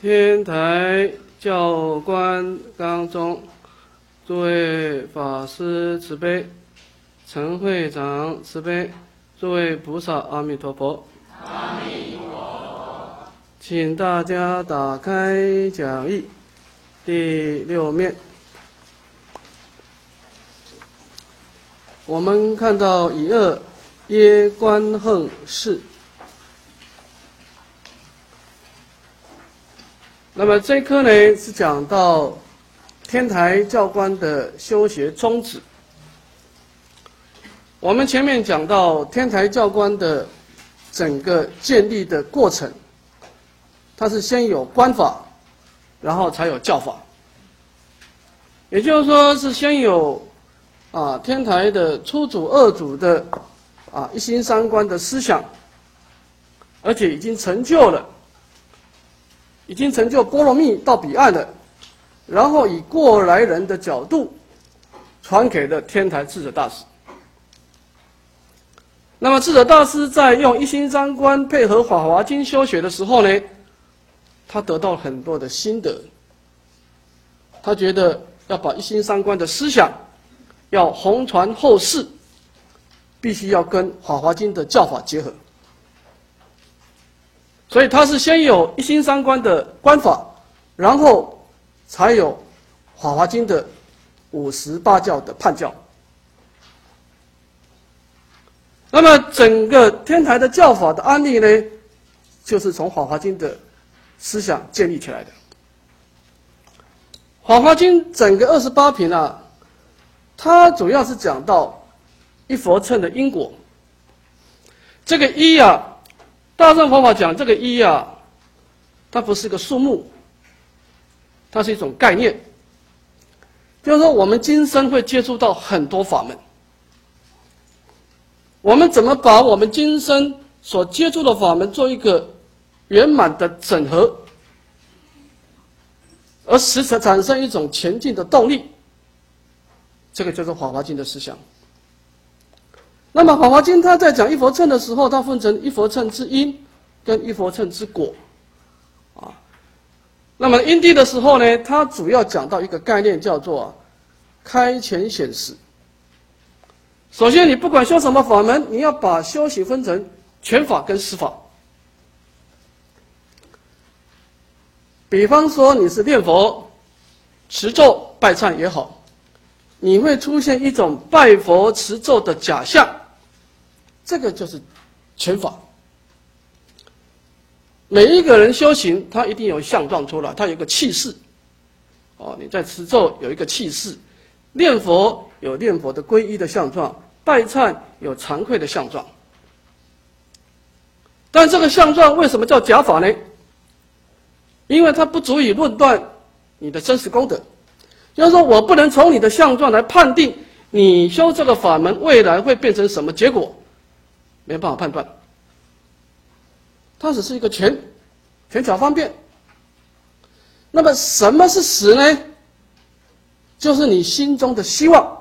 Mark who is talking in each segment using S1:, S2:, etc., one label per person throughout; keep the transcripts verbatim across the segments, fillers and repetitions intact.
S1: 天台教官纲中，诸位法师慈悲，陈会长慈悲，诸位菩萨阿弥陀佛。
S2: 阿弥陀佛。
S1: 请大家打开讲义第六面，我们看到乙二耶观横事。那么这一科呢是讲到天台教官的修学宗旨。我们前面讲到天台教官的整个建立的过程，它是先有观法，然后才有教法。也就是说，是先有啊天台的初祖、二祖的啊一心三观的思想，而且已经成就了。已经成就波罗蜜到彼岸了，然后以过来人的角度传给了天台智者大师。那么智者大师在用一心三观配合《法华经》修学的时候呢，他得到很多的心得。他觉得要把一心三观的思想要弘传后世，必须要跟《法华经》的教法结合。所以他是先有一心三观的观法，然后才有《法华经》的五十八教的判教。那么整个天台的教法的安立呢，就是从《法华经》的思想建立起来的。《法华经》整个二十八品啊，它主要是讲到一佛乘的因果。这个一啊。大乘佛法讲这个一啊，它不是个数目，它是一种概念。就是说，我们今生会接触到很多法门，我们怎么把我们今生所接触的法门做一个圆满的整合，而使此产生一种前进的动力，这个就是《法华经》的思想。那么《法华经》它在讲一佛乘的时候，它分成一佛乘之因跟一佛乘之果，啊，那么因地的时候呢，它主要讲到一个概念叫做、啊、开前显实。首先，你不管修什么法门，你要把修行分成权法跟实法。比方说你是念佛、持咒、拜忏也好，你会出现一种拜佛持咒的假象。这个就是权法。每一个人修行，他一定有相状出来，他有一个气势。哦，你在持咒有一个气势，念佛有念佛的皈依的相状，拜忏有惭愧的相状。但这个相状为什么叫假法呢？因为它不足以论断你的真实功德。就是说我不能从你的相状来判定你修这个法门未来会变成什么结果。没办法判断，它只是一个权权巧方便。那么什么是实呢？就是你心中的希望，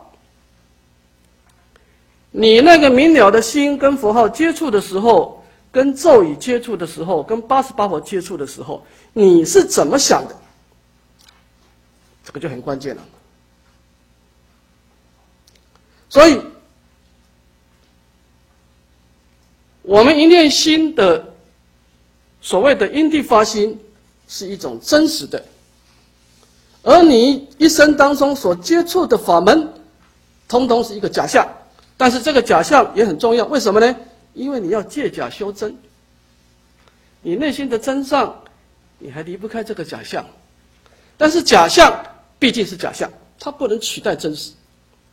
S1: 你那个明了的心跟佛号接触的时候，跟咒语接触的时候，跟八十八佛接触的时候，你是怎么想的？这个就很关键了。所以我们一念心的所谓的因地发心，是一种真实的，而你一生当中所接触的法门，通通是一个假象。但是这个假象也很重要，为什么呢？因为你要借假修真，你内心的真相，你还离不开这个假象。但是假象毕竟是假象，它不能取代真实。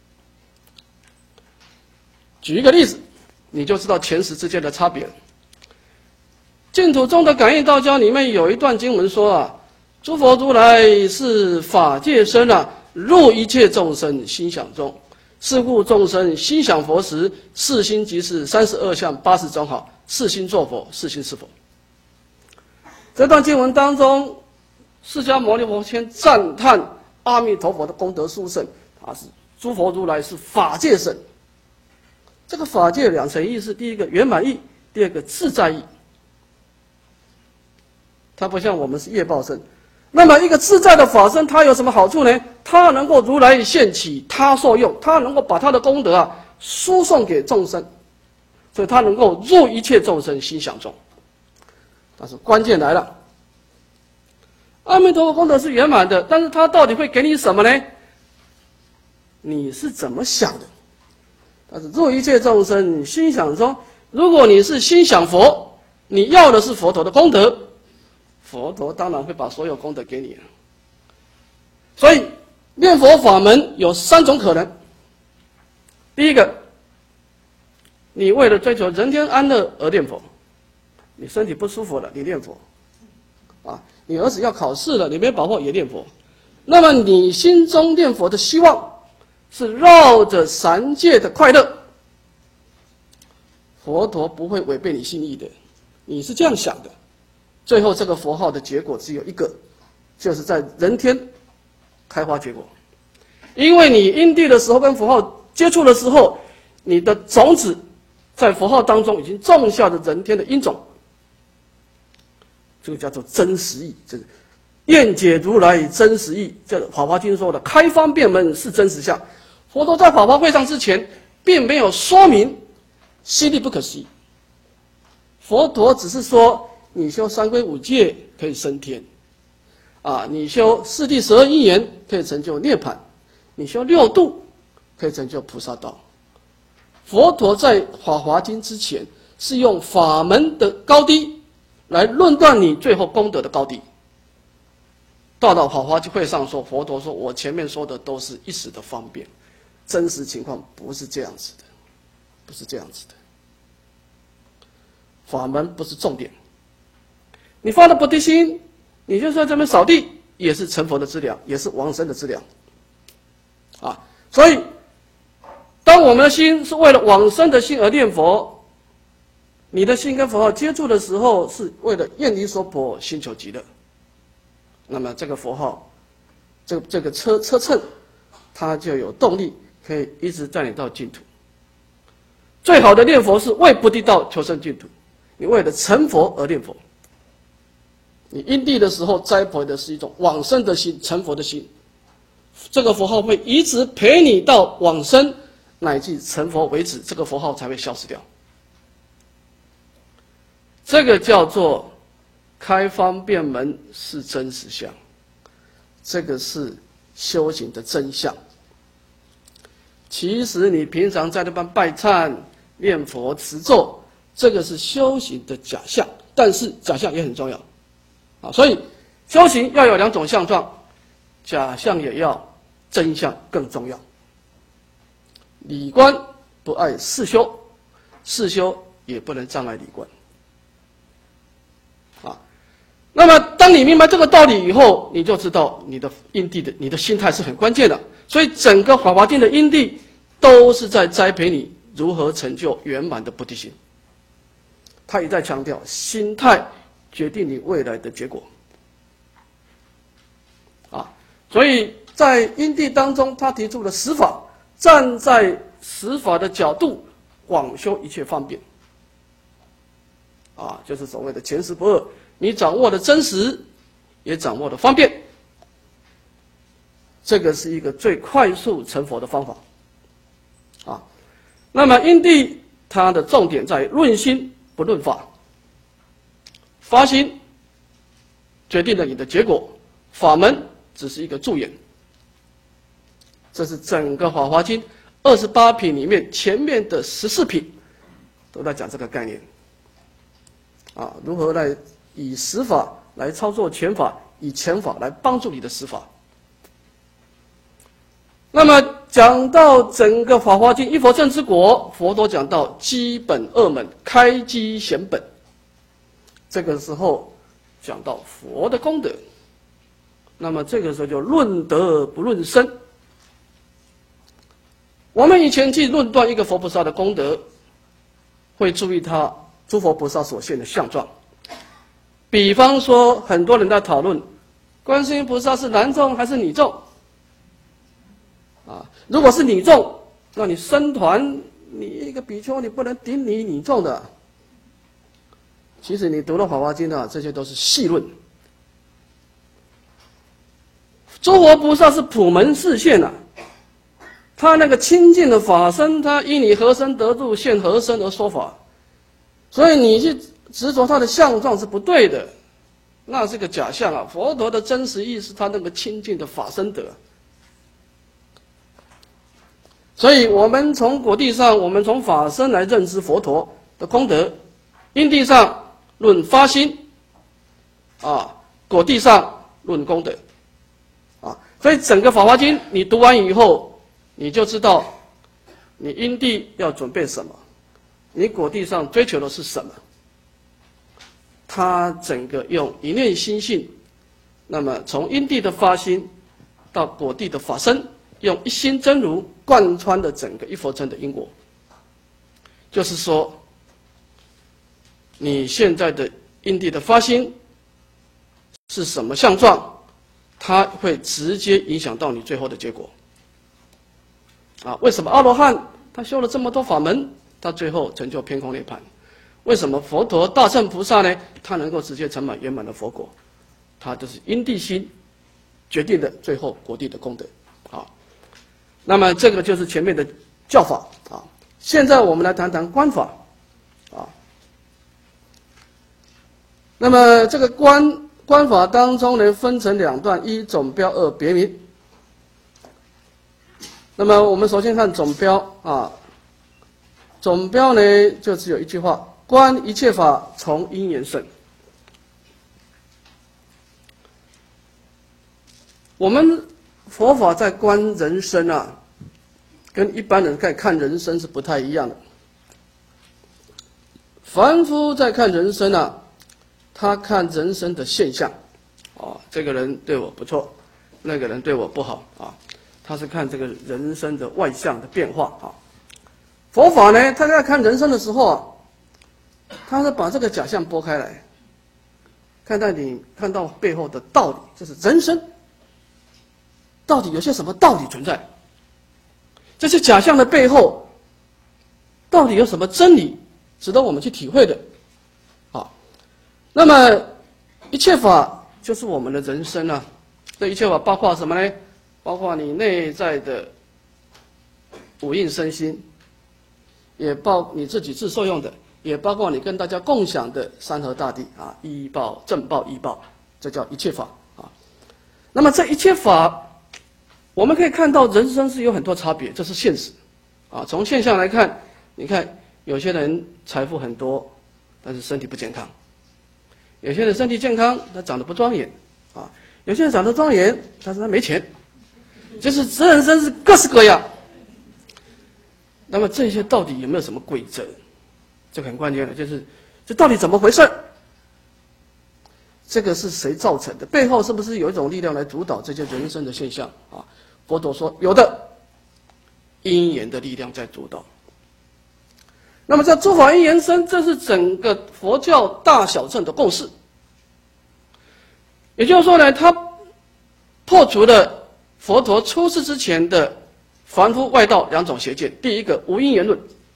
S1: 举一个例子，你就知道前实之间的差别了。净土宗的感应道教里面有一段经文说啊，诸佛如来是法界身啊，入一切众生心想中。是故众生心想佛时，四心即是三十二相八十种好，四心作佛，四心是佛。这段经文当中，释迦牟尼佛先赞叹阿弥陀佛的功德殊胜，他是诸佛如来是法界身。这个法界有两层意思，第一个圆满意，第二个自在意。 它不像我们是业报身。那么一个自在的法身，它有什么好处呢？它能够如来现起，他受用，它能够把它的功德啊输送给众生，所以它能够入一切众生心想中。但是关键来了，阿弥陀佛功德是圆满的，但是它到底会给你什么呢？你是怎么想的？但是入一切众生心想中，如果你是心想佛，你要的是佛陀的功德，佛陀当然会把所有功德给你了。所以念佛法门有三种可能。第一个，你为了追求人天安乐而念佛，你身体不舒服了，你念佛啊，你儿子要考试了，你没把握也念佛。那么你心中念佛的希望是绕着三界的快乐，佛陀不会违背你心意的，你是这样想的。最后这个佛号的结果只有一个，就是在人天开花结果。因为你因地的时候跟佛号接触的时候，你的种子在佛号当中已经种下了人天的因种，这个叫做真实义。这个愿解如来真实义，这《法华经》说的开方便门是真实相。佛陀在法华会上之前，并没有说明心力不可思议。佛陀只是说，你修三皈五戒可以升天，啊，你修四谛十二因缘可以成就涅槃，你修六度可以成就菩萨道。佛陀在《法华经》之前是用法门的高低来论断你最后功德的高低。到了法华会上说，佛陀说我前面说的都是一时的方便，真实情况不是这样子的，不是这样子的。法门不是重点，你发了菩提心，你就在这边扫地，也是成佛的资粮，也是往生的资粮，啊！所以，当我们的心是为了往生的心而念佛，你的心跟佛号接触的时候，是为了愿离娑婆，心求极乐。那么这个佛号，这个这个车车乘，它就有动力，可以一直带你到净土。最好的念佛是为菩提道求生净土，你为了成佛而念佛。你因地的时候栽培的是一种往生的心，成佛的心，这个佛号会一直陪你到往生乃至成佛为止，这个佛号才会消失掉。这个叫做开方便门是真实相，这个是修行的真相。其实你平常在那边拜忏、念佛、持咒，这个是修行的假象，但是假象也很重要啊。所以修行要有两种相状，假象也要，真相更重要。理观不碍事修，事修也不能障碍理观。那么，当你明白这个道理以后，你就知道你的因地的你的心态是很关键的。所以，整个《法华经》的因地都是在栽培你如何成就圆满的菩提心。他也在强调，心态决定你未来的结果。啊，所以在因地当中，他提出了十法，站在十法的角度，广修一切方便。啊，就是所谓的前十不二。你掌握的真实，也掌握的方便，这个是一个最快速成佛的方法，啊。那么因地它的重点在论心不论法，发心决定了你的结果，法门只是一个助缘。这是整个《法华经》二十八品里面前面的十四品都在讲这个概念，啊，如何来以十法来操作权法，以权法来帮助你的十法。那么讲到整个《法华经》一佛正之果，佛陀讲到基本二门，开基显本。这个时候讲到佛的功德，那么这个时候就论德不论身。我们以前去论断一个佛菩萨的功德，会注意他诸佛菩萨所现的相状。比方说，很多人在讨论观世音菩萨是男众还是女众啊？如果是女众，那你僧团你一个比丘，你不能顶你女众的。其实你读了《法华经》啊，这些都是细论诸佛菩萨是普门示现啊，他那个清净的法身，他依你何身得度，现何身而说法，所以你去执着他的相状是不对的，那是个假象啊。佛陀的真实意是他那个清净的法身德。所以我们从果地上，我们从法身来认知佛陀的功德；因地上论发心，啊，果地上论功德，啊，所以整个《法华经》你读完以后，你就知道，你因地要准备什么，你果地上追求的是什么。他整个用一念心性，那么从因地的发心到果地的法身，用一心真如贯穿的整个一佛乘的因果。就是说，你现在的因地的发心是什么相状，它会直接影响到你最后的结果。啊，为什么阿罗汉他修了这么多法门，他最后成就偏空涅槃？为什么佛陀大乘菩萨呢？他能够直接成满圆满的佛果，他就是因地心决定的最后果地的功德。啊，那么这个就是前面的教法啊。现在我们来谈谈观法啊。那么这个观观法当中呢，分成两段：一总标，二别名。那么我们首先看总标啊，总标呢就只有一句话：观一切法从因缘生。我们佛法在观人生啊，跟一般人在看人生是不太一样的。凡夫在看人生啊，他看人生的现象，啊，这个人对我不错，那个人对我不好啊，他是看这个人生的外相的变化啊。佛法呢，他在看人生的时候啊，他是把这个假象拨开来，看到你看到背后的道理，就是人生到底有些什么道理存在？这些假象的背后，到底有什么真理值得我们去体会的？好，那么一切法就是我们的人生啊。这一切法包括什么呢？包括你内在的五蕴身心，也包你自己自受用的，也包括你跟大家共享的山河大地啊，依报、正报、依报，这叫一切法啊。那么这一切法，我们可以看到人生是有很多差别，这是现实啊。从现象来看，你看有些人财富很多，但是身体不健康；有些人身体健康，他长得不庄严啊；有些人长得庄严，但是他没钱。就是人生是各式各样。那么这些到底有没有什么规则？这个很关键的，就是这到底怎么回事？这个是谁造成的？背后是不是有一种力量来主导这些人生的现象啊？佛陀说有的，因缘的力量在主导。那么在诸法因缘生，这是整个佛教大小乘的共识。也就是说呢，它破除了佛陀出世之前的凡夫外道两种邪见。第一个，无因缘论。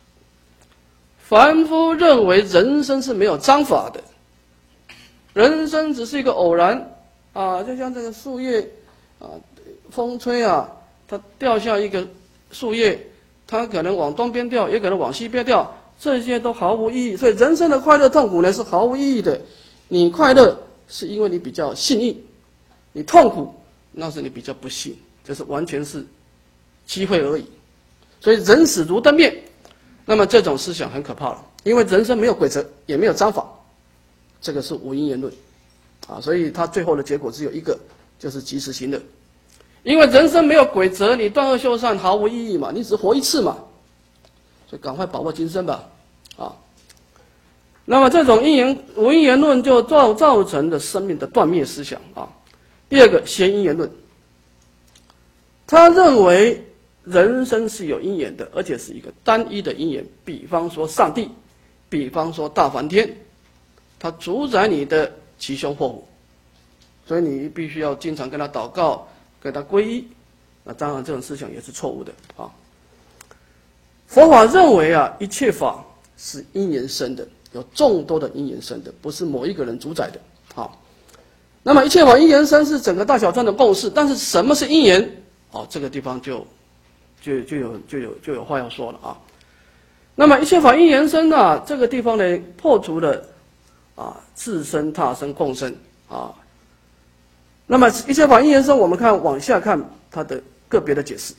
S1: 凡夫认为人生是没有章法的，人生只是一个偶然啊，就像这个树叶啊，风吹啊，它掉下一个树叶，它可能往东边掉，也可能往西边掉，这些都毫无意义。所以人生的快乐痛苦呢是毫无意义的。你快乐是因为你比较幸运，你痛苦那是你比较不幸，这是完全是机会而已。所以人死如灯灭。那么这种思想很可怕了，因为人生没有规则，也没有章法，这个是无因缘论啊，所以它最后的结果只有一个，就是及时行乐。因为人生没有规则，你断恶修善毫无意义嘛，你只活一次嘛，所以赶快把握今生吧啊。那么这种因缘无因缘论就造造成了生命的断灭思想啊。第二个，邪因缘论，他认为人生是有因缘的，而且是一个单一的因缘。比方说上帝，比方说大梵天，它主宰你的吉凶祸福，所以你必须要经常跟他祷告，跟他皈依。那当然这种思想也是错误的啊。佛法认为啊，一切法是因缘生的，有众多的因缘生的，不是某一个人主宰的啊。 那么一切法因缘生是整个大小乘的共识，但是什么是因缘？哦，这个地方就就就有就有就有话要说了啊。那么一切法因缘生呢，这个地方呢破除了啊自生、他生、共生啊。那么一切法因缘生，我们看往下看它的个别的解释。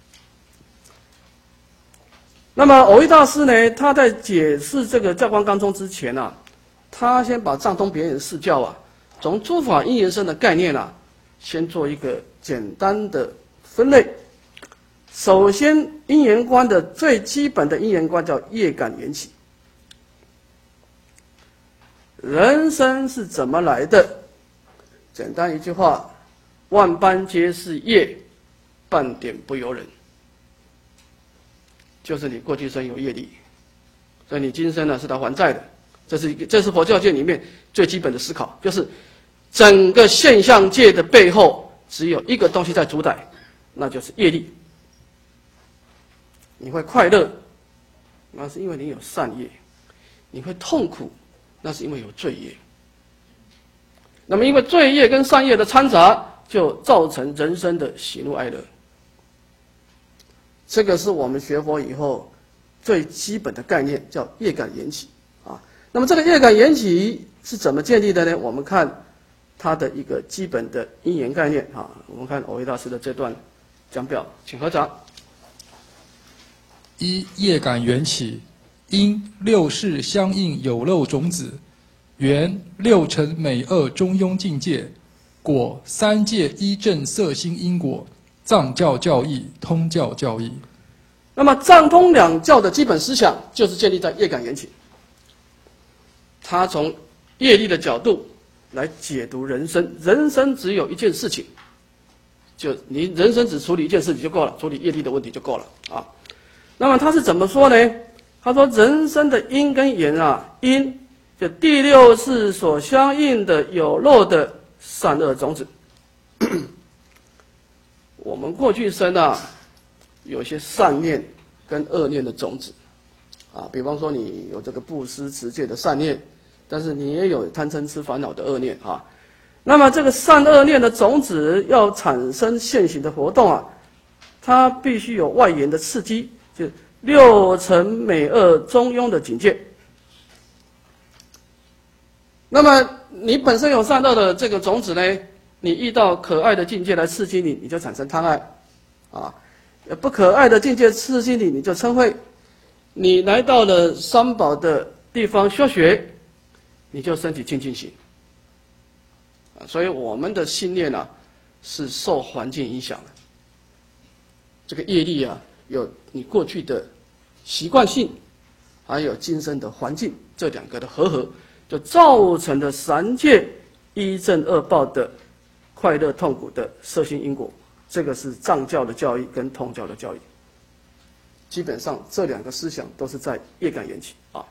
S1: 那么藕益大师呢，他在解释这个教官纲宗之前啊，他先把藏通别眼释教啊，从诸法因缘生的概念啊，先做一个简单的分类。首先，因缘观的最基本的因缘观叫业感缘起。人生是怎么来的？简单一句话，万般皆是业，半点不由人。就是你过去生有业力，所以你今生呢是来还债的。这是一个，这是佛教界里面最基本的思考，就是整个现象界的背后只有一个东西在主宰，那就是业力。你会快乐，那是因为你有善业；你会痛苦，那是因为有罪业。那么因为罪业跟善业的掺杂，就造成人生的喜怒哀乐。这个是我们学佛以后最基本的概念，叫业感缘起啊。那么这个业感缘起是怎么建立的呢？我们看它的一个基本的因缘概念啊。我们看藕益大师的这段讲表，请合掌。
S3: 一、业感缘起，因六世相应有漏种子，缘六尘美恶中庸境界，果三界依正色心因果。藏教教义、通教教义。
S1: 那么藏通两教的基本思想就是建立在业感缘起。他从业力的角度来解读人生，人生只有一件事情，就你人生只处理一件事情就够了，处理业力的问题就够了啊。那么他是怎么说呢？他说人生的因跟缘啊，因就第六世所相应的有漏的善恶种子。我们过去生啊，有些善念跟恶念的种子，啊，比方说你有这个布施持戒的善念，但是你也有贪嗔痴烦恼的恶念啊。那么这个善恶念的种子要产生现行的活动啊，它必须有外缘的刺激，就六尘美恶中庸的境界。那么你本身有善恶的这个种子呢？你遇到可爱的境界来刺激你，你就产生贪爱，啊，不可爱的境界刺激你，你就嗔恚。你来到了三宝的地方修学，你就升起清净心。啊，所以我们的心念啊，是受环境影响的。这个业力啊，有你过去的习惯性，还有今生的环境，这两个的合合，就造成了三界一正二报的快乐痛苦的色心因果。这个是藏教的教义跟通教的教义，基本上这两个思想都是在业感缘起啊。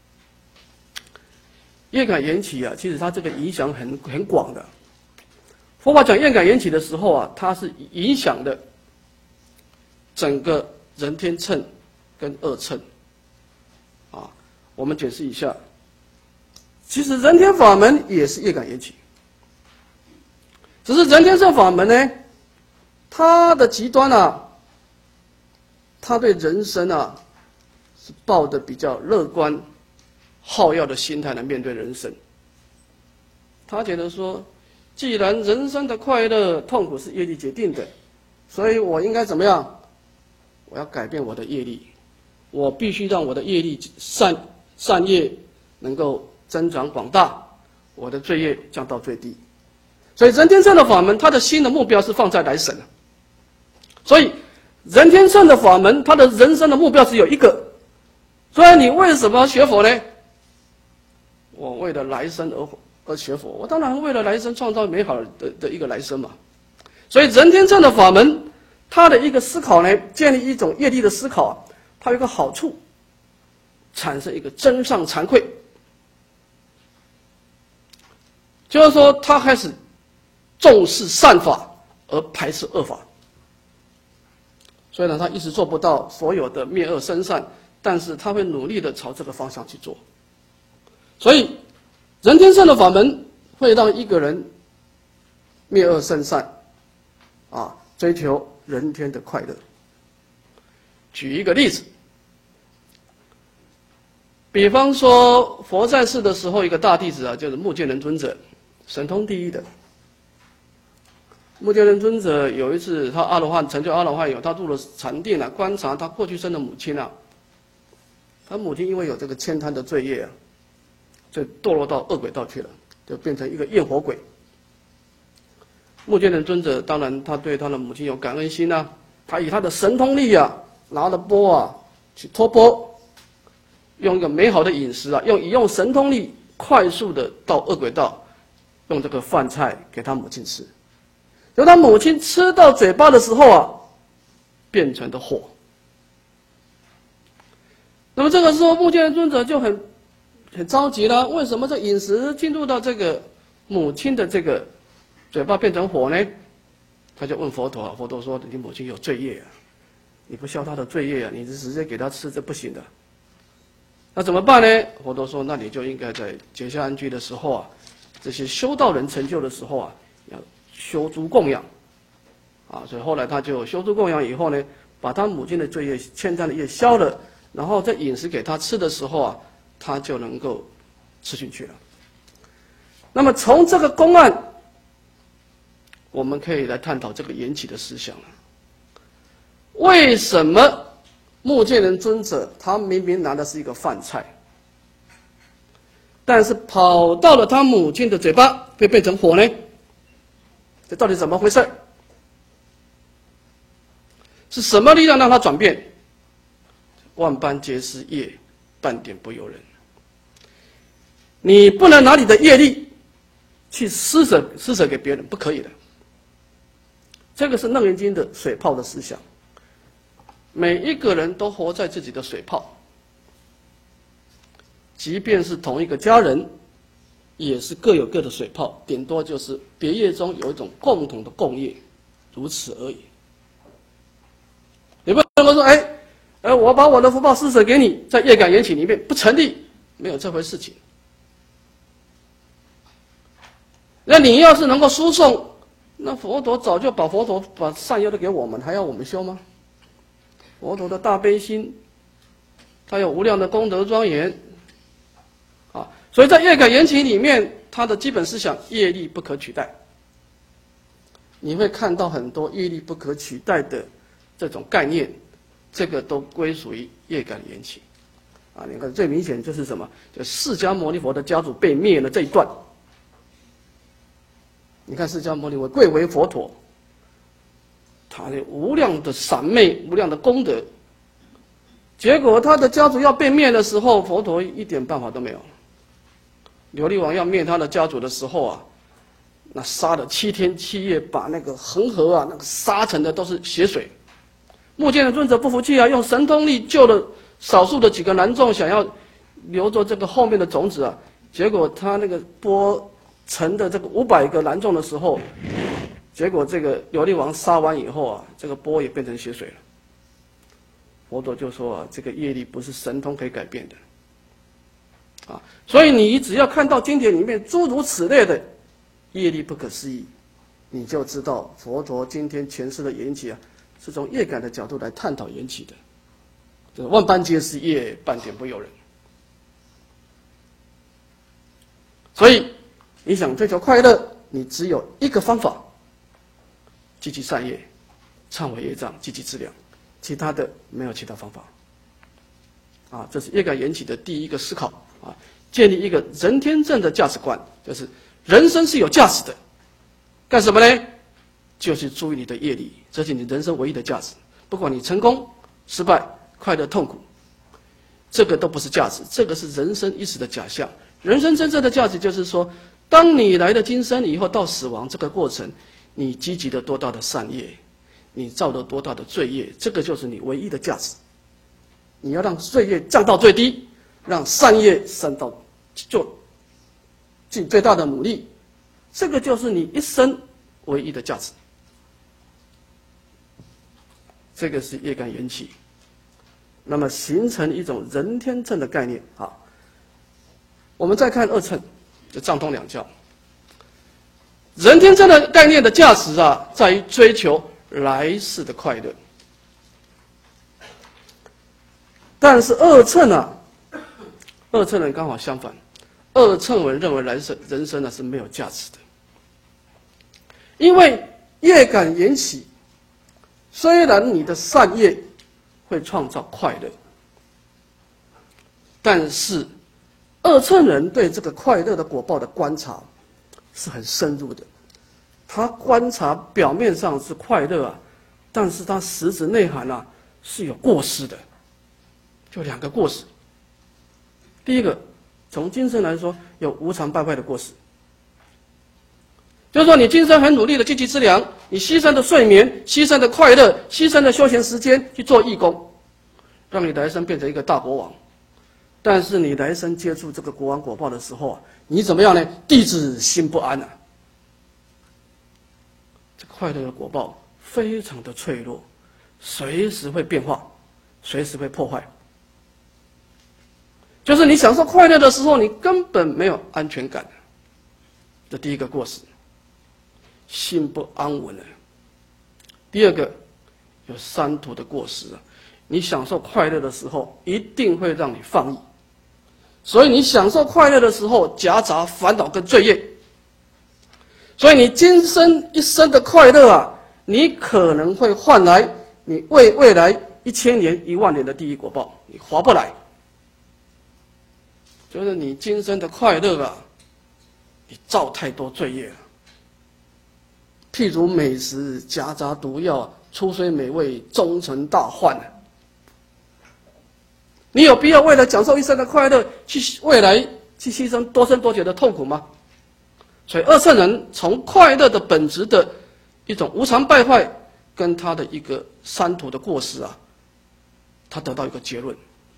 S1: 业感缘起啊，其实它这个影响很很广的。佛法讲业感缘起的时候啊，它是影响的整个人天乘跟恶乘啊。我们解释一下，其实人天法门也是业感缘起。只是人天乘法门呢，它的极端啊，他对人生啊是抱着比较乐观、好乐的心态来面对人生。他觉得说，既然人生的快乐、痛苦是业力决定的，所以我应该怎么样？我要改变我的业力，我必须让我的业力善善业能够增长广大，我的罪业降到最低。所以人天乘的法门，他的心的目标是放在来生。所以人天乘的法门，他的人生的目标只有一个。所以你为什么学佛呢？我为了来生而而学佛，我当然为了来生创造美好的的一个来生嘛。所以人天乘的法门，他的一个思考呢，建立一种业力的思考，它有一个好处，产生一个真上惭愧，就是说他开始重视善法而排斥恶法。虽然他一直做不到所有的灭恶生善，但是他会努力的朝这个方向去做。所以人天乘的法门会让一个人灭恶生善，啊，追求人天的快乐。举一个例子，比方说佛在世的时候，一个大弟子啊，就是目犍连尊者，神通第一的。目犍连尊者有一次，他阿罗汉成就阿罗汉以后，他入了禅定啊，观察他过去生的母亲啊，他母亲因为有这个悭贪的罪业啊，就堕落到恶鬼道去了，就变成一个焰火鬼。目犍连尊者当然他对他的母亲有感恩心啊，他以他的神通力啊，拿着钵啊去托钵，用一个美好的饮食啊，用以用神通力快速的到恶鬼道，用这个饭菜给他母亲吃。由他母亲吃到嘴巴的时候啊，变成的火。那么这个时候，目犍连尊者就很很着急了，为什么这饮食进入到这个母亲的这个嘴巴变成火呢？他就问佛陀啊，佛陀说：“你母亲有罪业啊，你不消她的罪业啊，你直接给她吃，这不行的。那怎么办呢？”佛陀说：“那你就应该在结下安居的时候啊，这些修道人成就的时候啊，要修诸供养，啊，所以后来他就修诸供养以后呢，把他母亲的罪业、欠债的业消了，然后在饮食给他吃的时候啊，他就能够吃进去了。那么从这个公案，我们可以来探讨这个缘起的思想了。为什么目犍连尊者他明明拿的是一个饭菜，但是跑到了他母亲的嘴巴，会变成火呢？这到底怎么回事？是什么力量让它转变？万般皆是业，半点不由人。你不能拿你的业力去施舍施舍给别人，不可以的。这个是楞严经的水泡的思想。每一个人都活在自己的水泡，即便是同一个家人，也是各有各的水泡，顶多就是别业中有一种共同的共业，如此而已。你不能够说，哎，呃，我把我的福报施舍给你，在业感缘起里面不成立，没有这回事情。那你要是能够输送，那佛陀早就把佛陀把善业都给我们，还要我们修吗？佛陀的大悲心，他有无量的功德庄严，啊，所以在业感缘起里面，它的基本思想业力不可取代。你会看到很多业力不可取代的这种概念，这个都归属于业感缘起。啊，你看最明显就是什么？就释迦牟尼佛的家族被灭了这一段。你看释迦牟尼佛贵为佛陀，他的无量的闪昧、无量的功德，结果他的家族要被灭的时候，佛陀一点办法都没有。琉璃王要灭他的家族的时候啊，那杀了七天七夜，把那个恒河啊，那个杀成的都是血水。目犍连尊者不服气啊，用神通力救了少数的几个男众，想要留着这个后面的种子啊，结果他那个钵成的这个五百个男众的时候，结果这个琉璃王杀完以后啊，这个钵也变成血水了。佛陀就说啊，这个业力不是神通可以改变的。啊，所以你只要看到经典里面诸如此类的业力不可思议，你就知道佛陀今天诠释的缘起啊，是从业感的角度来探讨缘起的。这万般皆是业，半点不由人。所以你想追求快乐，你只有一个方法：积极善业，忏悔业障，积极资粮，其他的没有其他方法。啊，这是业感缘起的第一个思考啊，建立一个人天正的价值观，就是人生是有价值的。干什么呢？就是注意你的业力，这是你人生唯一的价值。不管你成功、失败、快乐、痛苦，这个都不是价值，这个是人生一时的假象。人生真正的价值就是说，当你来了今生以后，到死亡这个过程，你积极的多大的善业，你造了多大的罪业，这个就是你唯一的价值。你要让罪业降到最低，让善业升到就尽最大的努力，这个就是你一生唯一的价值。这个是业感缘起，那么形成一种人天正的概念。好，我们再看二乘，就藏通两教。 人天真的概念的价值啊，在于追求来世的快乐。但是二乘啊，二乘人刚好相反，二乘人认为来生人生呢是没有价值的，因为业感缘起，虽然你的善业会创造快乐，但是二乘人对这个快乐的果报的观察是很深入的。他观察表面上是快乐啊，但是他实质内涵啊是有过失的，就两个过失。第一个，从今生来说，有无常败坏的过失，就是说你今生很努力的积极资粮，你牺牲的睡眠，牺牲的快乐，牺牲的休闲时间去做义工，让你来生变成一个大国王。但是你来生接触这个国王果报的时候啊，你怎么样呢？弟子心不安啊。这个快乐的果报非常的脆弱，随时会变化，随时会破坏。就是你享受快乐的时候，你根本没有安全感。这第一个过失，心不安稳了。第二个，有三途的过失啊。你享受快乐的时候，一定会让你放逸，所以你享受快乐的时候，夹杂烦恼跟罪业。所以你今生一生的快乐啊，你可能会换来你为未来一千年、一万年的地狱果报，你划不来。就是你今生的快乐啊，你造太多罪业了。譬如美食夹杂毒药，初虽美味，终成大患啊。你有必要为了享受一生的快乐，去未来去牺牲多生多劫的痛苦吗？所以二乘人从快乐的本质的一种无常败坏，跟他的一个三途的过失啊，他得到一个结论。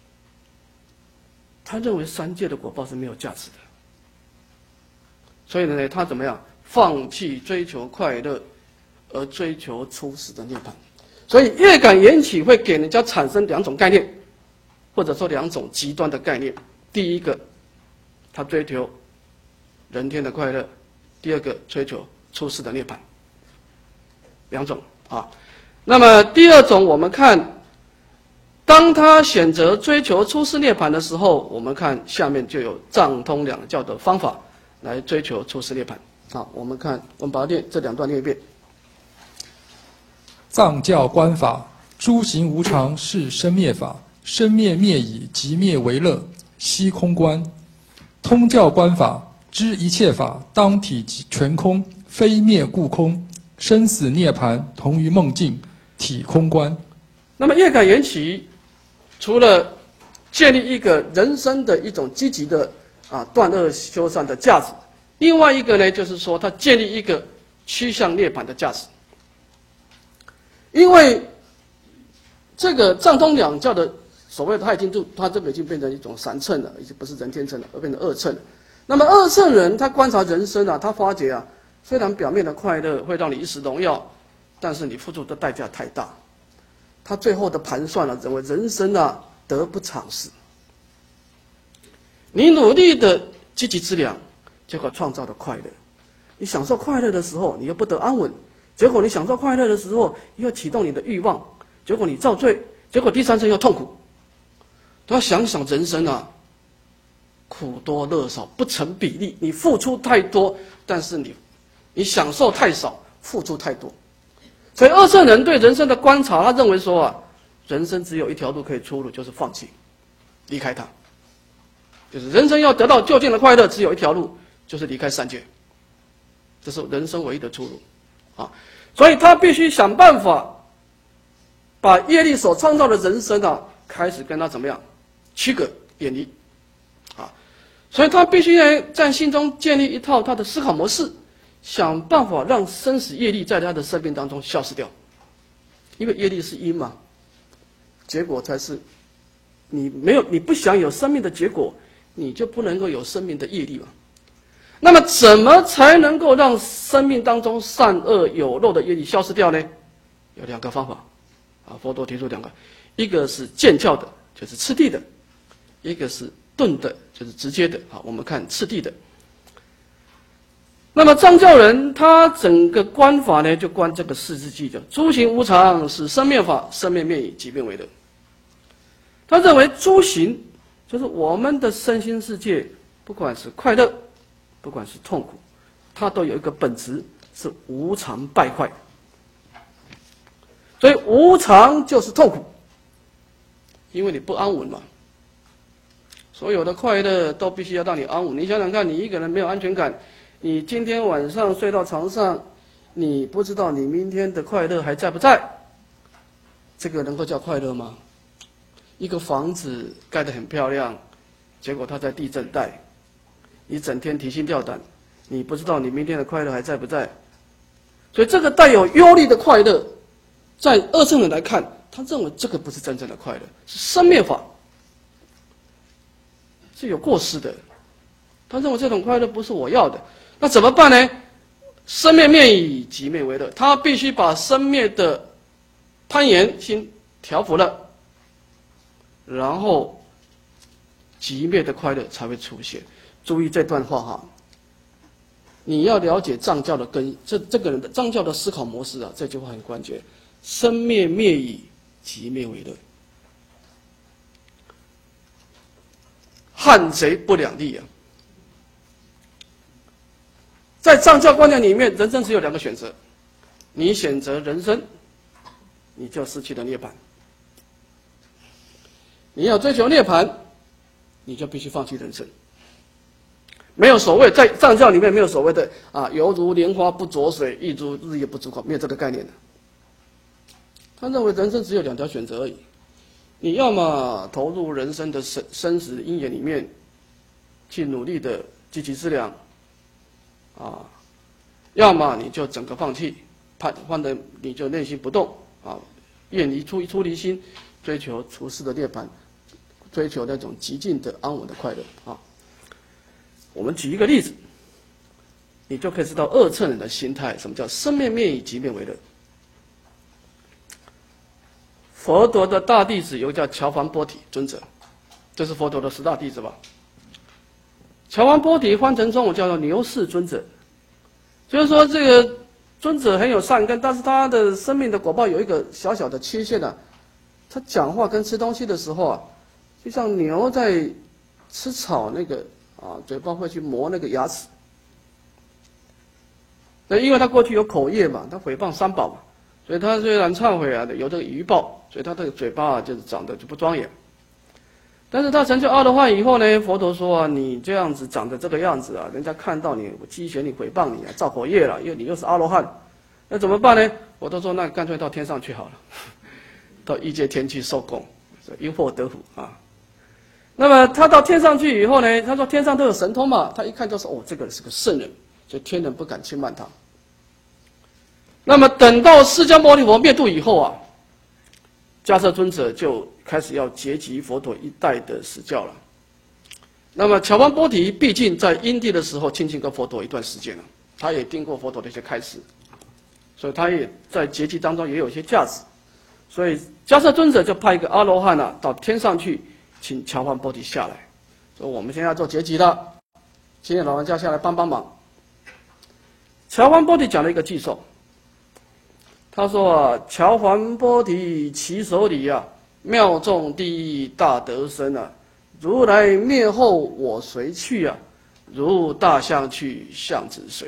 S1: 他认为三界的果报是没有价值的，所以呢，他怎么样放弃追求快乐，而追求初始的涅槃。所以业感缘起会给人家产生两种概念，或者说两种极端的概念。第一个，他追求人天的快乐；第二个，追求初始的涅槃。两种啊。那么第二种，我们看。当他选择追求初世涅槃的时候，我们看下面就有藏通两教的方法来追求初世涅槃。好，我们看，我们把它念这两段念一遍。
S3: 藏教观法，诸行无常是生灭法，生灭灭已，即灭为乐，悉空观。通教观法，知一切法当体全空，非灭故空，生死涅槃同于梦境，体空观。
S1: 那么业感缘起，除了建立一个人生的一种积极的啊断恶修善的价值，另外一个呢，就是说它建立一个趋向涅槃的价值。因为这个藏通两教的所谓的他已经就他这个已经变成一种三乘了，已经不是人天乘了，而变成二乘了。那么二乘人他观察人生啊，他发觉啊，虽然表面的快乐会让你一时荣耀，但是你付出的代价太大。他最后的盘算了、啊，认为人生啊得不偿失。你努力的积极资粮，结果创造了快乐。你享受快乐的时候，你又不得安稳；结果你享受快乐的时候，又启动你的欲望，结果你造罪，结果第三层又痛苦。都要想想人生啊，苦多乐少不成比例。你付出太多，但是你你享受太少，付出太多。所以二乘人对人生的观察，他认为说啊，人生只有一条路可以出路，就是放弃，离开它。就是人生要得到究竟的快乐，只有一条路，就是离开三界。这是人生唯一的出路，啊，所以他必须想办法，把业力所创造的人生啊，开始跟他怎么样区隔远离，啊，所以他必须呢在心中建立一套他的思考模式。想办法让生死业力在他的生命当中消失掉，因为业力是因嘛，结果才是你没有你不想有生命的结果，你就不能够有生命的业力嘛。那么怎么才能够让生命当中善恶有漏的业力消失掉呢？有两个方法，啊，佛陀提出两个，一个是见教的，就是次第的；一个是顿的，就是直接的。好，我们看次第的。 那么藏教人他整个观法呢，就观这个四字偈，叫诸行无常，是生灭法，生灭灭以即灭为乐。他认为诸行就是我们的身心世界，不管是快乐，不管是痛苦，它都有一个本质是无常败坏。所以无常就是痛苦，因为你不安稳嘛。所有的快乐都必须要让你安稳。你想想看，你一个人没有安全感。你今天晚上睡到床上，你不知道你明天的快乐还在不在？这个能够叫快乐吗？一个房子盖得很漂亮，结果它在地震带，你整天提心吊胆，你不知道你明天的快乐还在不在？所以这个带有忧虑的快乐，在二乘人来看，他认为这个不是真正的快乐，是生灭法，是有过失的。他认为这种快乐不是我要的。那怎么办呢？生灭灭以即灭为乐，他必须把生灭的攀岩心调伏了，然后即灭的快乐才会出现。注意这段话哈，你要了解藏教的根，这这个人的藏教的思考模式啊，这句话很关键。生灭灭以即灭为乐，汉贼不两立啊。在藏教观念里面，人生只有两个选择，你选择人生，你就失去了涅槃；你要追求涅槃，你就必须放弃人生。没有所谓，在藏教里面没有所谓的啊，犹如莲花不着水，亦如日月不出口，没有这个概念的。他认为人生只有两条选择而已，你要么投入人生的生生死因缘里面，去努力的积极资粮。啊，要么你就整个放弃，判换的你就内心不动啊，远离出出离心，追求除世的涅槃，追求那种极尽的安稳的快乐啊。我们举一个例子，你就可以知道二乘人的心态，什么叫生灭灭以即灭为乐。佛陀的大弟子有个叫乔梵波提尊者，这是佛陀的十大弟子吧。乔梵波提翻成中文叫做牛氏尊者，就是说这个尊者很有善根，但是他的生命的果报有一个小小的缺陷啊，他讲话跟吃东西的时候啊，就像牛在吃草那个啊，嘴巴会去磨那个牙齿。那因为他过去有口业嘛，他诽谤三宝嘛，所以他虽然忏悔啊，有这个余报，所以他的嘴巴啊就是长得就不庄严。但是他成就阿罗汉以后呢，佛陀说啊，你这样子长得这个样子啊，人家看到你，我讥嫌你、诽谤你啊，造口业了，因为你又是阿罗汉，那怎么办呢？佛陀说，那干脆到天上去好了，到异界天去受供，因祸得福啊。那么他到天上去以后呢，他说天上都有神通嘛，他一看就说，哦，这个人是个圣人，所以天人不敢轻慢他。那么等到释迦牟尼佛灭度以后啊，迦叶尊者就开始要结集佛陀一代的史教了。那么乔梵波提毕竟在因地的时候亲近过佛陀一段时间了，他也听过佛陀的一些开示，所以他也在结集当中也有一些价值。所以迦叶尊者就派一个阿罗汉啊到天上去，请乔梵波提下来，说我们现在要做结集了，请你老人家下来帮帮忙。乔梵波提讲了一个偈颂，他说啊，乔梵波提其手里啊，妙众第一大德身啊，如来灭后我随去啊，如大象去象之水。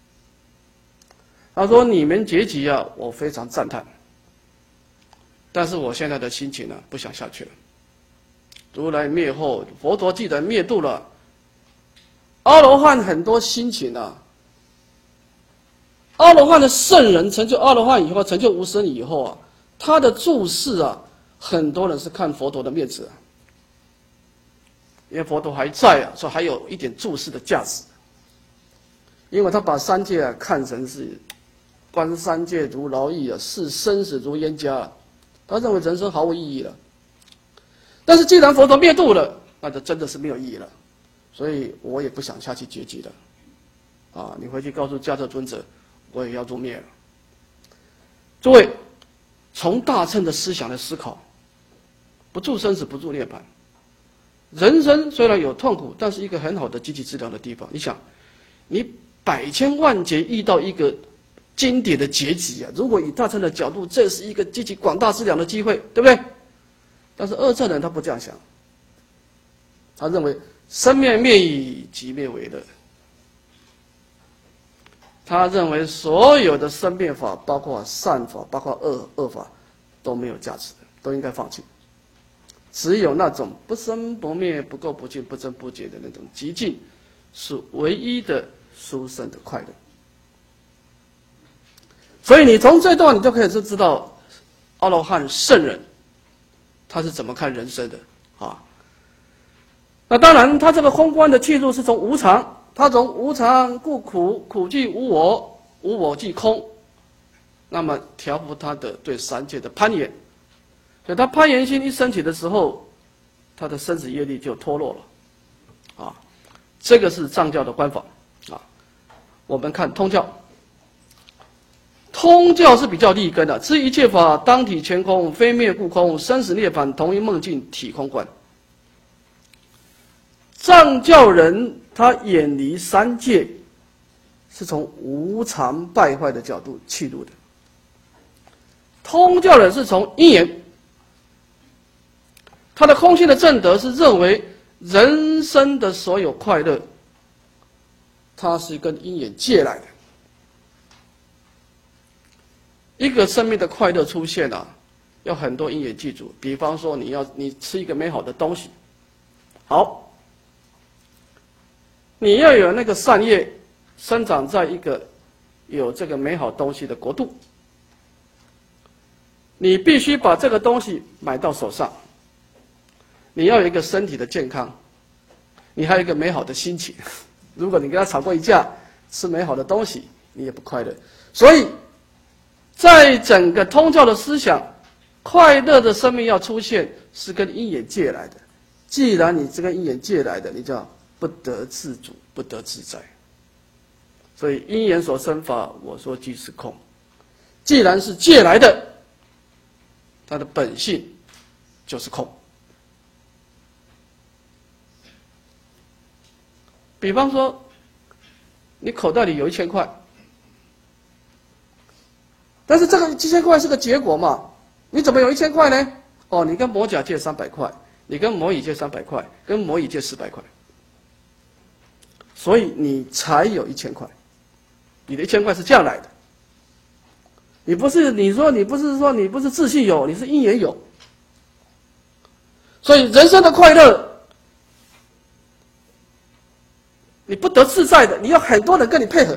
S1: 他说你们结集啊，我非常赞叹，但是我现在的心情呢、啊，不想下去了。如来灭后，佛陀既然灭度了，阿罗汉很多心情啊。阿罗汉的圣人成就阿罗汉以后，成就无生以后啊，他的注释啊，很多人是看佛陀的面子啊，因为佛陀还在啊，所以还有一点注释的价值。因为他把三界啊看成是观三界如劳役啊，视生死如冤家啊，他认为人生毫无意义了。但是既然佛陀灭度了，那就真的是没有意义了，所以我也不想下去结集了。啊，你回去告诉迦叶尊者，我也要入灭了。诸位，从大乘的思想来思考，不住生死，不住涅槃。人生虽然有痛苦，但是一个很好的积极治疗的地方。你想，你百千万劫遇到一个经典的结局啊！如果以大乘的角度，这是一个极其广大资粮的机会，对不对？但是二乘人他不这样想，他认为生灭灭已，即灭为乐。他认为所有的生灭法，包括善法，包括恶恶法，都没有价值的，都应该放弃。只有那种不生不灭、不垢不净、不增不减的那种极境，是唯一的殊胜的快乐。所以你从这段你就可以知道，阿罗汉圣人他是怎么看人生的啊？那当然，他这个空观的切入是从无常，他从无常故苦，苦即无我，无我即空，那么调伏他的对三界的攀岩。所以他攀岩心一升起的时候，他的生死业力就脱落了，啊，这个是藏教的观法，啊，我们看通教，通教是比较立根的，知一切法当体全空，非灭故空，生死涅槃同一梦境体空观。藏教人他远离三界，是从无常败坏的角度切入的，通教人是从因缘。他的空性的正德是认为人生的所有快乐，它是跟因缘借来的。一个生命的快乐出现啊，要很多因缘记住。比方说，你要你吃一个美好的东西，好，你要有那个善业生长在一个有这个美好东西的国度，你必须把这个东西买到手上。你要有一个身体的健康，你还有一个美好的心情。如果你跟他吵过一架，吃美好的东西，你也不快乐。所以，在整个通教的思想，快乐的生命要出现，是跟因缘借来的。既然你这个因缘借来的，你叫不得自主，不得自在。所以因缘所生法，我说即是空。既然是借来的，它的本性就是空。比方说，你口袋里有一千块，但是这个一千块是个结果嘛？你怎么有一千块呢？哦，你跟某甲借三百块，你跟某乙借三百块，跟某乙借四百块，所以你才有一千块。你的一千块是这样来的。你不是你说你不是说你不是自信有，你是因缘有。所以人生的快乐。你不得自在的，你要很多人跟你配合。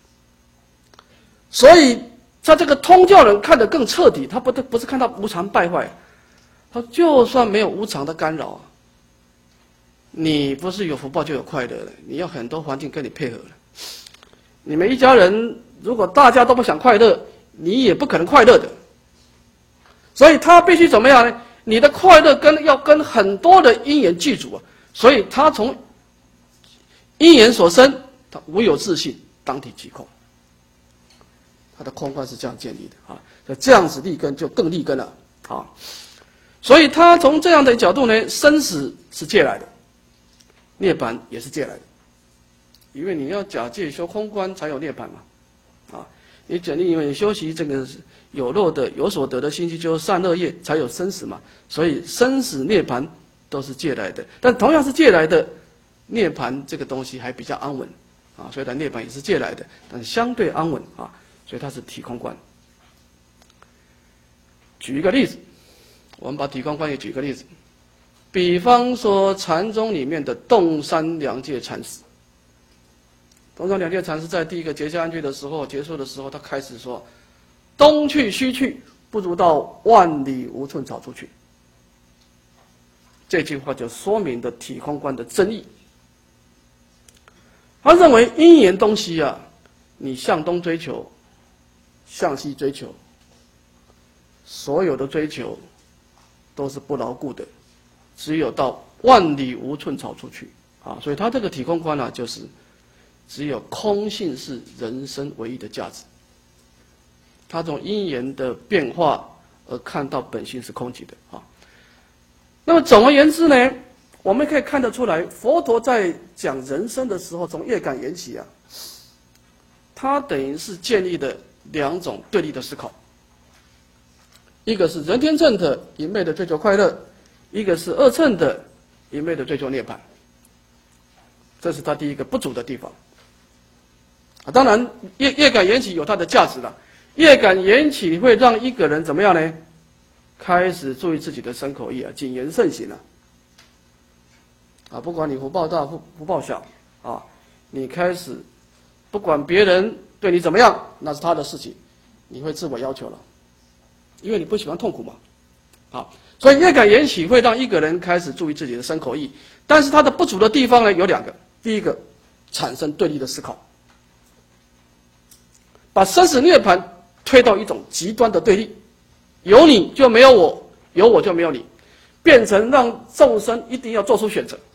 S1: 所以，他这个通教人看得更彻底，他不不是看到无常败坏，他就算没有无常的干扰，你不是有福报就有快乐了，你要很多环境跟你配合了。你们一家人如果大家都不想快乐，你也不可能快乐的。所以他必须怎么样呢？你的快乐跟要跟很多的因缘具足啊，所以他从因缘所生，他无有自性，当体即空。他的空观是这样建立的啊，那这样子立根就更立根了啊。所以他从这样的角度呢，生死是借来的，涅槃也是借来的，因为你要假借修空观才有涅槃嘛，啊，你假定因为你修习这个有漏的有所得的心去修善恶业，才有生死嘛，所以生死涅槃都是借来的，但同样是借来的。涅槃这个东西还比较安稳，啊，所以它涅槃也是借来的，但是相对安稳啊，所以它是体空观。举一个例子，我们把体空观也举一个例子，比方说禅宗里面的洞山良介禅师，洞山良介禅师在第一个结下安居的时候，结束的时候，他开始说：“东去西去，不如到万里无寸草出去。”这句话就说明了体空观的真义。他认为因缘东西啊，你向东追求，向西追求，所有的追求都是不牢固的，只有到万里无寸草出去啊。所以他这个体空观呢、啊，就是只有空性是人生唯一的价值。他从因缘的变化而看到本性是空寂的啊。那么总而言之呢，我们可以看得出来，佛陀在讲人生的时候，从业感缘起啊， 它等于是建立的两种对立的思考，一个是人天乘的一昧的追求快乐，一个是二乘的一昧的追求涅槃。这是它第一个不足的地方。啊，当然业业感缘起有它的价值了，业感缘起会让一个人怎么样呢？开始注意自己的身口意啊，谨言慎行啊。啊，不管你福报大福福报小啊，你开始不管别人对你怎么样，那是他的事情，你会自我要求了，因为你不喜欢痛苦嘛。好，所以业感缘起会让一个人开始注意自己的身口意，但是它的不足的地方呢有两个，第一个产生对立的思考，把生死涅槃推到一种极端的对立，有你就没有我，有我就没有你，变成让众生一定要做出选择。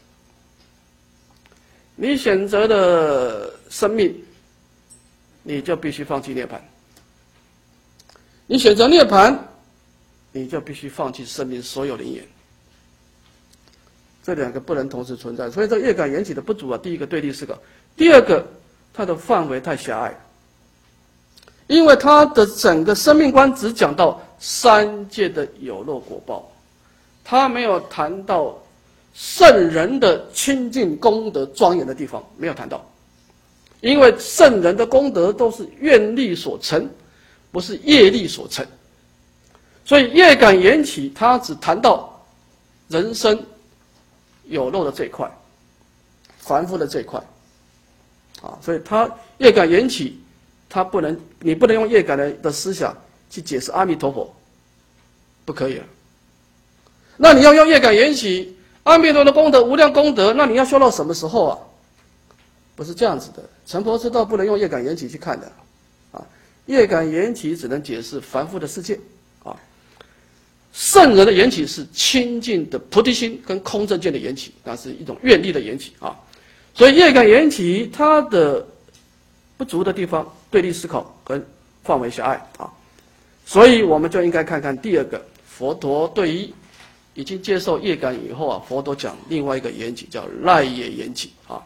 S1: 你选择了生命，你就必须放弃涅槃；你选择涅槃，你就必须放弃生命所有灵言。这两个不能同时存在，所以这业感缘起的不足啊，第一个对立思考，第二个它的范围太狭隘，因为它的整个生命观只讲到三界的有漏果报，它没有谈到圣人的清净功德庄严的地方，没有谈到，因为圣人的功德都是愿力所成，不是业力所成，所以业感缘起它只谈到人生有漏的这一块，凡夫的这一块，啊，所以它业感缘起，它不能，你不能用业感的的思想去解释阿弥陀佛，不可以了。那你要用业感缘起，阿弥陀的功德无量功德，那你要修到什么时候啊？不是这样子的，成佛之道不能用业感缘起去看的，啊，业感缘起只能解释凡夫的世界，啊，圣人的缘起是清净的菩提心跟空正见的缘起，那是一种愿力的缘起啊。所以业感缘起它的不足的地方，对立思考跟范围狭隘啊。所以我们就应该看看第二个，佛陀对于已经接受业感以后啊，佛陀讲另外一个缘起叫赖业缘起啊。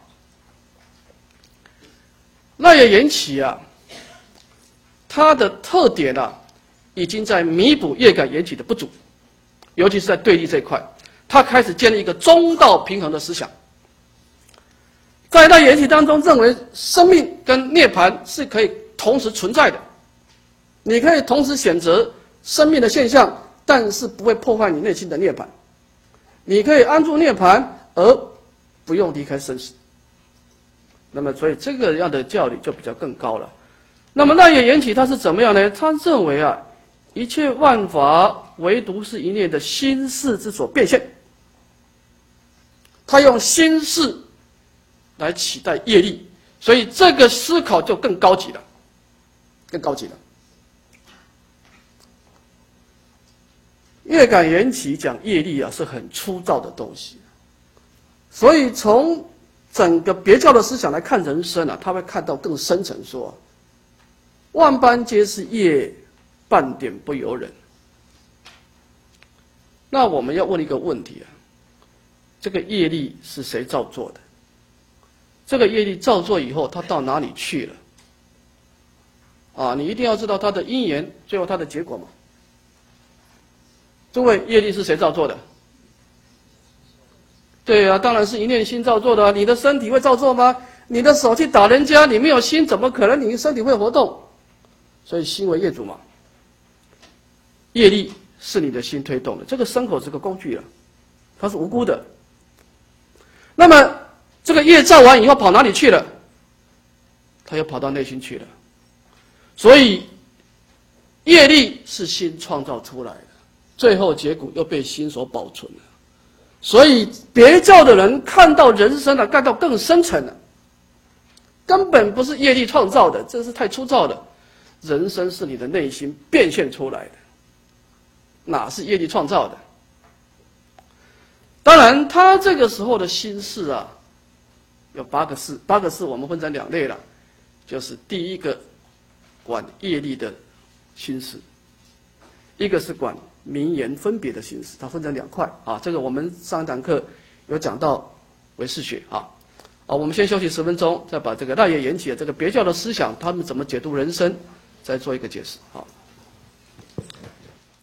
S1: 赖业缘起啊，它的特点啊，已经在弥补业感缘起的不足，尤其是在对立这一块，它开始建立一个中道平衡的思想。在赖业缘起当中，认为生命跟涅槃是可以同时存在的，你可以同时选择生命的现象，但是不会破坏你内心的涅槃。你可以安住涅槃，而不用离开生死。那么，所以这个样的教理就比较更高了。那么赖业缘起它是怎么样呢？他认为啊，一切万法唯独是一念的心事之所变现。他用心事来取代业力，所以这个思考就更高级了，更高级了。业感缘起讲业力啊，是很粗糙的东西，所以从整个别教的思想来看人生啊，他会看到更深层说，万般皆是业，半点不由人。那我们要问一个问题啊，这个业力是谁造作的？这个业力造作以后，它到哪里去了？啊，你一定要知道它的因缘，最后它的结果嘛。诸位，业力是谁造作的？对啊，当然是一念心造作的啊。你的身体会造作吗？你的手去打人家，你没有心，怎么可能你身体会活动？所以心为业主嘛。业力是你的心推动的，这个身口是个工具啊，它是无辜的。那么这个业造完以后跑哪里去了？它又跑到内心去了。所以业力是心创造出来的，最后结果又被心所保存了。所以别教的人看到人生啊，看到更深层了，根本不是业力创造的，这是太粗糙的。人生是你的内心变现出来的，哪是业力创造的？当然，他这个时候的心事啊，有八个事，八个事我们分成两类了，就是第一个管业力的心事，一个是管名言分别的心事，它分成两块啊。这个我们上一堂课有讲到唯识学啊啊，我们先休息十分钟，再把这个赖叶言起的这个别教的思想，他们怎么解读人生，再做一个解释。好。